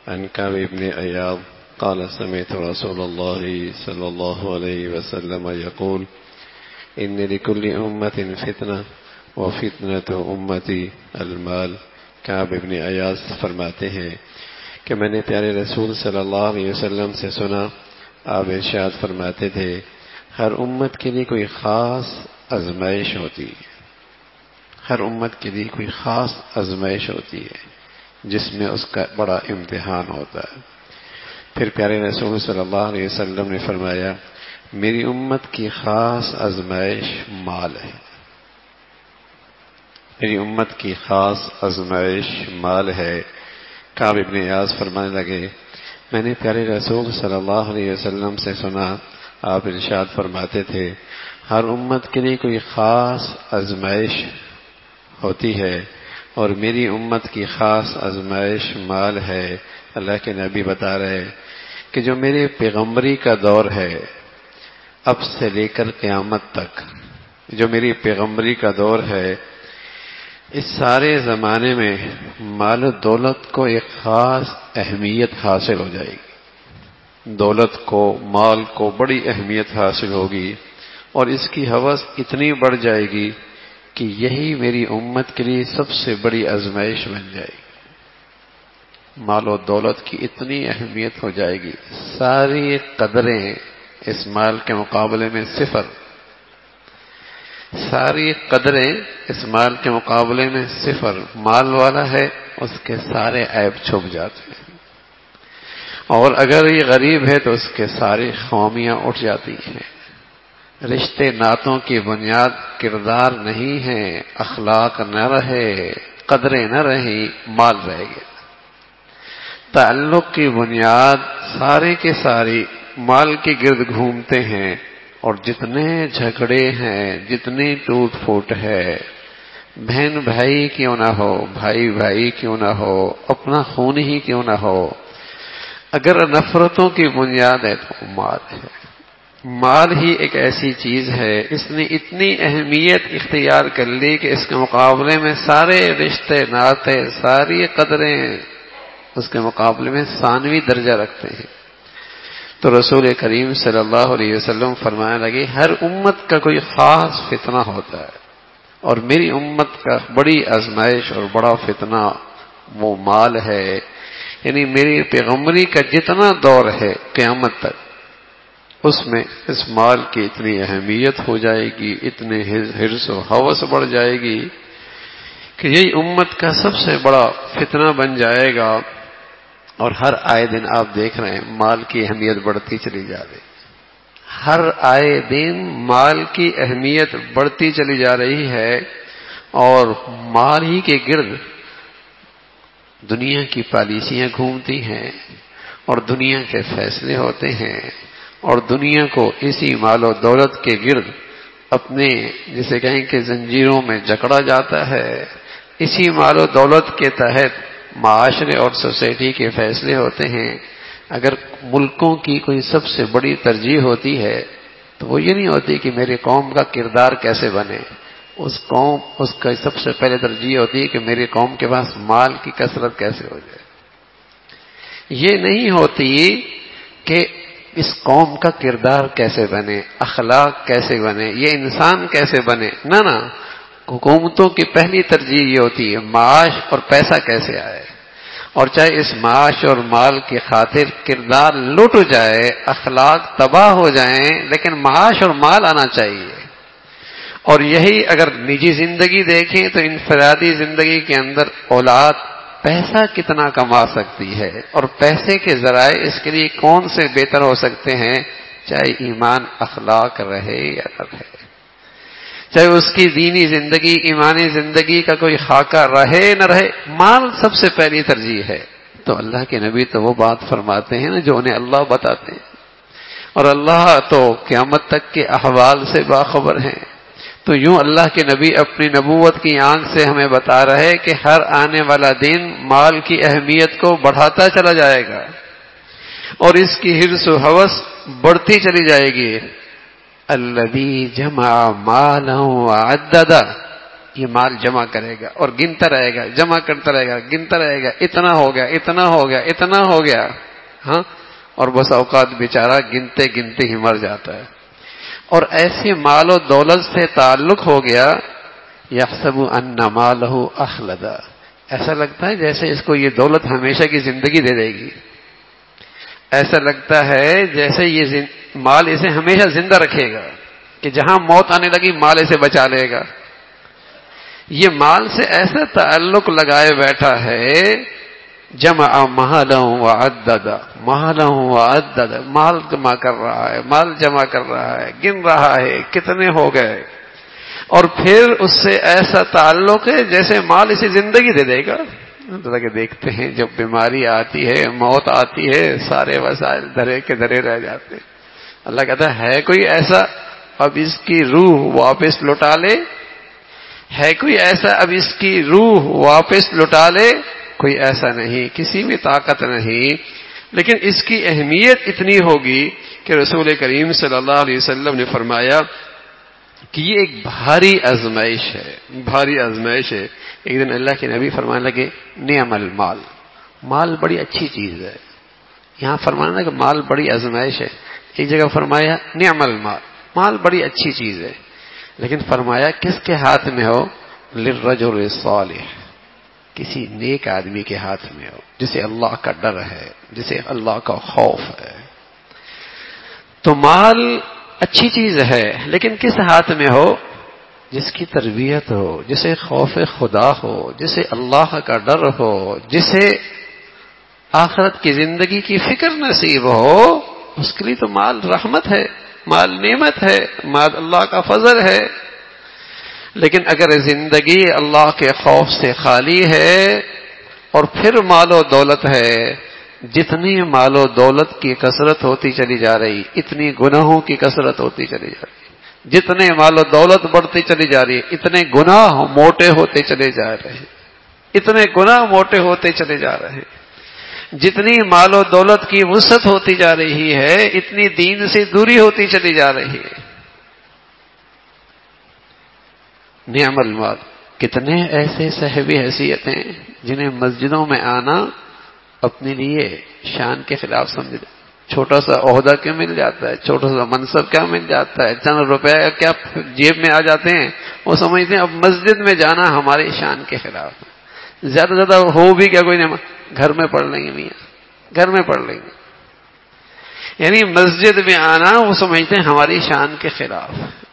عن كعب بن عياض قال سمعت رسول الله صلى الله عليه وسلم يقول إن لكل أمة فتنة وفتنة أمتي المال. کعب بن عیاض فرماتے ہیں کہ میں نے پیارے رسول صلی اللہ علیہ وسلم سے سنا، آپ ارشاد فرماتے تھے ہر امت کے لیے کوئی خاص آزمائش ہوتی ہے، ہر امت کے لیے کوئی خاص آزمائش ہوتی ہے جس میں اس کا بڑا امتحان ہوتا ہے۔ پھر پیارے رسول صلی اللہ علیہ وسلم نے فرمایا میری امت کی خاص آزمائش مال ہے، میری امت کی خاص آزمائش مال ہے۔ کعب بن عیاض فرمانے لگے میں نے پیارے رسول صلی اللہ علیہ وسلم سے سنا، آپ ارشاد فرماتے تھے ہر امت کے لیے کوئی خاص آزمائش ہوتی ہے اور میری امت کی خاص آزمائش مال ہے۔ اللہ کے نبی بتا رہے کہ جو میرے پیغمبری کا دور ہے اب سے لے کر قیامت تک، جو میری پیغمبری کا دور ہے، اس سارے زمانے میں مال و دولت کو ایک خاص اہمیت حاصل ہو جائے گی، دولت کو، مال کو بڑی اہمیت حاصل ہوگی اور اس کی ہوس اتنی بڑھ جائے گی کہ یہی میری امت کے لیے سب سے بڑی آزمائش بن جائے گی۔ مال و دولت کی اتنی اہمیت ہو جائے گی، ساری قدریں اس مال کے مقابلے میں صفر، ساری قدریں اس مال کے مقابلے میں صفر۔ مال والا ہے اس کے سارے عیب چھپ جاتے ہیں، اور اگر یہ غریب ہے تو اس کے ساری خامیاں اٹھ جاتی ہیں۔ رشتے ناتوں کی بنیاد کردار نہیں ہے، اخلاق نہ رہے، قدریں نہ رہی، مال رہ گیا۔ تعلق کی بنیاد سارے کے ساری مال کے گرد گھومتے ہیں، اور جتنے جھگڑے ہیں، جتنی ٹوٹ پھوٹ ہے، بہن بھائی کیوں نہ ہو، بھائی بھائی کیوں نہ ہو، اپنا خون ہی کیوں نہ ہو، اگر نفرتوں کی بنیاد ہے تو مال ہے۔ مال ہی ایک ایسی چیز ہے، اس نے اتنی اہمیت اختیار کر لی کہ اس کے مقابلے میں سارے رشتے ناتے، ساری قدریں اس کے مقابلے میں ثانوی درجہ رکھتے ہیں۔ تو رسول کریم صلی اللہ علیہ وسلم فرمانے لگے ہر امت کا کوئی خاص فتنہ ہوتا ہے، اور میری امت کا بڑی آزمائش اور بڑا فتنہ وہ مال ہے۔ یعنی میری پیغمبری کا جتنا دور ہے قیامت تک، اس میں اس مال کی اتنی اہمیت ہو جائے گی، اتنے حرص و ہوس بڑھ جائے گی کہ یہی امت کا سب سے بڑا فتنہ بن جائے گا۔ اور ہر آئے دن آپ دیکھ رہے ہیں مال کی اہمیت بڑھتی چلی جا رہی، ہر آئے دن مال کی اہمیت بڑھتی چلی جا رہی ہے، اور مال ہی کے گرد دنیا کی پالیسیاں گھومتی ہیں اور دنیا کے فیصلے ہوتے ہیں، اور دنیا کو اسی مال و دولت کے گرد اپنے جسے کہیں کہ زنجیروں میں جکڑا جاتا ہے۔ اسی مال و دولت کے تحت معاشرے اور سوسائٹی کے فیصلے ہوتے ہیں۔ اگر ملکوں کی کوئی سب سے بڑی ترجیح ہوتی ہے تو وہ یہ نہیں ہوتی کہ میری قوم کا کردار کیسے بنے، اس کا سب سے پہلے ترجیح ہوتی ہے کہ میری قوم کے پاس مال کی کثرت کیسے ہو جائے۔ یہ نہیں ہوتی کہ اس قوم کا کردار کیسے بنے، اخلاق کیسے بنے، یہ انسان کیسے بنے، نہ حکومتوں کی پہلی ترجیح یہ ہوتی ہے معاش اور پیسہ کیسے آئے، اور چاہے اس معاش اور مال کی خاطر کردار لوٹ جائے، اخلاق تباہ ہو جائیں، لیکن معاش اور مال آنا چاہیے۔ اور یہی اگر نجی زندگی دیکھیں تو انفرادی زندگی کے اندر اولاد پیسہ کتنا کما سکتی ہے، اور پیسے کے ذرائع اس کے لیے کون سے بہتر ہو سکتے ہیں، چاہے ایمان اخلاق رہے یا نہ رہے، چاہے اس کی دینی زندگی، ایمانی زندگی کا کوئی خاکہ رہے نہ رہے، مال سب سے پہلی ترجیح ہے۔ تو اللہ کے نبی تو وہ بات فرماتے ہیں نا جو انہیں اللہ بتاتے ہیں، اور اللہ تو قیامت تک کے احوال سے باخبر ہیں۔ تو یوں اللہ کے نبی اپنی نبوت کی آنکھ سے ہمیں بتا رہے کہ ہر آنے والا دن مال کی اہمیت کو بڑھاتا چلا جائے گا، اور اس کی حرص و ہوس بڑھتی چلی جائے گی۔ الذی جمع مالا وعددا، یہ مال جمع کرے گا اور گنتا رہے گا، جمع کرتا رہے گا، گنتا رہے گا، اتنا ہو گیا، اتنا ہو گیا، اتنا ہو گیا، ہاں، اور بس اوقات بیچارہ گنتے گنتے ہی مر جاتا ہے۔ اور ایسے مال و دولت سے تعلق ہو گیا، یحسب ان مالہ اخلدا، ایسا لگتا ہے جیسے اس کو یہ دولت ہمیشہ کی زندگی دے دے گی، ایسا لگتا ہے جیسے یہ مال اسے ہمیشہ زندہ رکھے گا، کہ جہاں موت آنے لگی مال اسے بچا لے گا۔ یہ مال سے ایسا تعلق لگائے بیٹھا ہے، جمع مالا وعددا، مالا وعددا، مال جمع کر رہا ہے، مال جمع کر رہا ہے، گن رہا ہے کتنے ہو گئے، اور پھر اس سے ایسا تعلق ہے جیسے مال اسے زندگی دے دے گا۔ اللہ کہ دیکھتے ہیں جب بیماری آتی ہے، موت آتی ہے، سارے وسائل دھرے کے دھرے رہ جاتے، اللہ کہتا ہے کوئی ایسا اب اس کی روح واپس لوٹا لے، ہے کوئی ایسا اب اس کی روح واپس لوٹا لے؟ کوئی ایسا نہیں، کسی میں طاقت نہیں، لیکن اس کی اہمیت اتنی ہوگی کہ رسول کریم صلی اللہ علیہ وسلم نے فرمایا کہ یہ ایک بھاری آزمائش ہے، بھاری آزمائش ہے۔ ایک دن اللہ کے نبی فرمانے لگے نعم المال، مال بڑی اچھی چیز ہے۔ یہاں فرمانا لگا کہ مال بڑی آزمائش ہے، ایک جگہ فرمایا نعم المال، مال بڑی اچھی چیز ہے، لیکن فرمایا کس کے ہاتھ میں ہو؟ للرجل الصالح، کسی نیک آدمی کے ہاتھ میں ہو، جسے اللہ کا ڈر ہے، جسے اللہ کا خوف ہے۔ تو مال اچھی چیز ہے، لیکن کس ہاتھ میں ہو؟ جس کی تربیت ہو، جسے خوف خدا ہو، جسے اللہ کا ڈر ہو، جسے آخرت کی زندگی کی فکر نصیب ہو، اس کے لیے تو مال رحمت ہے، مال نعمت ہے، مال اللہ کا فضل ہے۔ لیکن اگر زندگی اللہ کے خوف سے خالی ہے اور پھر مال و دولت ہے، جتنی مال و دولت کی کثرت ہوتی چلی جا رہی، اتنی گناہوں کی کثرت ہوتی چلی جا رہی، جتنے مال و دولت بڑھتی چلی جا رہی، اتنے گناہ موٹے ہوتے چلے جا رہے ہیں، اتنے گناہ موٹے ہوتے چلے جا رہے ہیں۔ جتنی مال و دولت کی وسعت ہوتی جا رہی ہے، اتنی دین سے دوری ہوتی چلی جا رہی ہے۔ نعم المال، کتنے ایسے صاحبِ حیثیت ہیں جنہیں مسجدوں میں آنا اپنے لیے شان کے خلاف سمجھ، چھوٹا سا عہدہ کیا مل جاتا ہے، چھوٹا سا منصب کیا مل جاتا ہے، چند روپے کیا جیب میں آ جاتے ہیں، وہ سمجھتے ہیں اب مسجد میں جانا ہماری شان کے خلاف ہے۔ زیادہ سے زیادہ ہو بھی کیا کوئی نہیں، گھر میں پڑھ لیں گے میاں، گھر میں پڑھ لیں گے، یعنی مسجد میں آنا وہ سمجھتے ہیں ہماری شان کے خلاف۔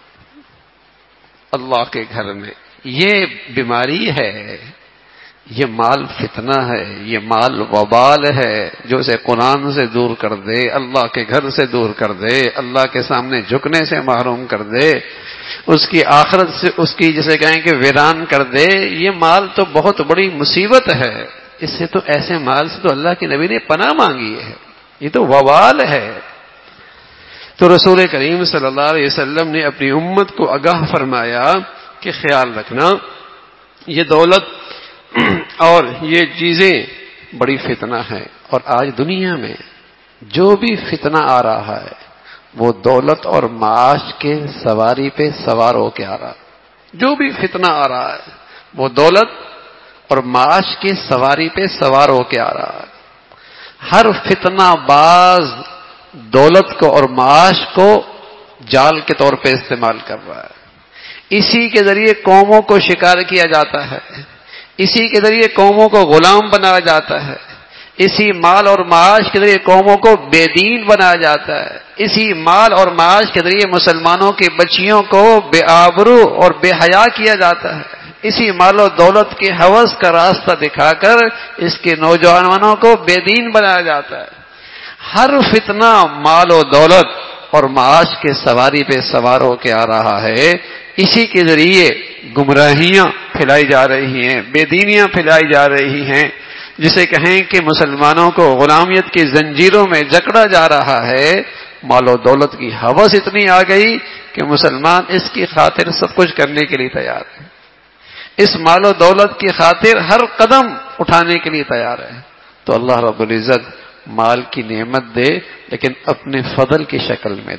اللہ کے گھر میں یہ بیماری ہے، یہ مال فتنہ ہے، یہ مال وبال ہے جو اسے قرآن سے دور کر دے، اللہ کے گھر سے دور کر دے، اللہ کے سامنے جھکنے سے محروم کر دے، اس کی آخرت سے اس کی جسے کہیں کہ ویران کر دے۔ یہ مال تو بہت بڑی مصیبت ہے، اس سے تو ایسے مال سے تو اللہ کے نبی نے پناہ مانگی ہے، یہ تو وبال ہے۔ تو رسول کریم صلی اللہ علیہ وسلم نے اپنی امت کو آگاہ فرمایا کہ خیال رکھنا یہ دولت اور یہ چیزیں بڑی فتنہ ہے، اور آج دنیا میں جو بھی فتنہ آ رہا ہے وہ دولت اور معاش کے سواری پہ سوار ہو کے آ رہا ہے۔ جو بھی فتنہ آ رہا ہے وہ دولت اور معاش کی سواری پہ سوار ہو کے آ رہا ہے۔ ہر فتنہ باز دولت کو اور معاش کو جال کے طور پہ استعمال کر رہا ہے، اسی کے ذریعے قوموں کو شکار کیا جاتا ہے، اسی کے ذریعے قوموں کو غلام بنایا جاتا ہے، اسی مال اور معاش کے ذریعے قوموں کو بے دین بنایا جاتا ہے، اسی مال اور معاش کے ذریعے مسلمانوں کی بچیوں کو بے آبرو اور بے حیا کیا جاتا ہے، اسی مال و دولت کے ہوس کا راستہ دکھا کر اس کے نوجوانوں کو بے دین بنایا جاتا ہے۔ ہر فتنہ مال و دولت اور معاش کے سواری پہ سوار ہو کے آ رہا ہے، اسی کے ذریعے گمراہیاں پھیلائی جا رہی ہیں، بے دینیاں پھیلائی جا رہی ہیں، جسے کہیں کہ مسلمانوں کو غلامیت کی زنجیروں میں جکڑا جا رہا ہے۔ مال و دولت کی ہوس اتنی آ گئی کہ مسلمان اس کی خاطر سب کچھ کرنے کے لیے تیار ہے، اس مال و دولت کی خاطر ہر قدم اٹھانے کے لیے تیار ہے۔ تو اللہ رب العزت مال کی نعمت دے، لیکن اپنے فضل کی شکل میں دے،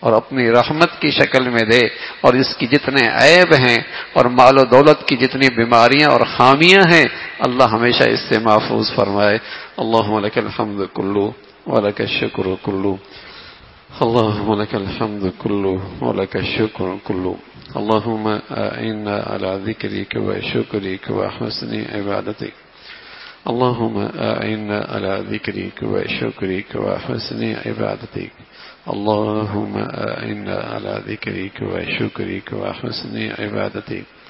اور اپنی رحمت کی شکل میں دے، اور اس کی جتنے عیب ہیں اور مال و دولت کی جتنی بیماریاں اور خامیاں ہیں اللہ ہمیشہ اس سے محفوظ فرمائے۔ اللہم لک الحمد کلو ولک الشکر کلو، اللہم لک الحمد کلو ولک الشکر کلو، اللہم اعنا علی ذکرک و شکرک و حسن عبادتک، اللہم اعنا علی ذکرک و شکرک و حسن عبادتک، اللہم اعنا علی ذکرک و شکرک و حسن عبادتک۔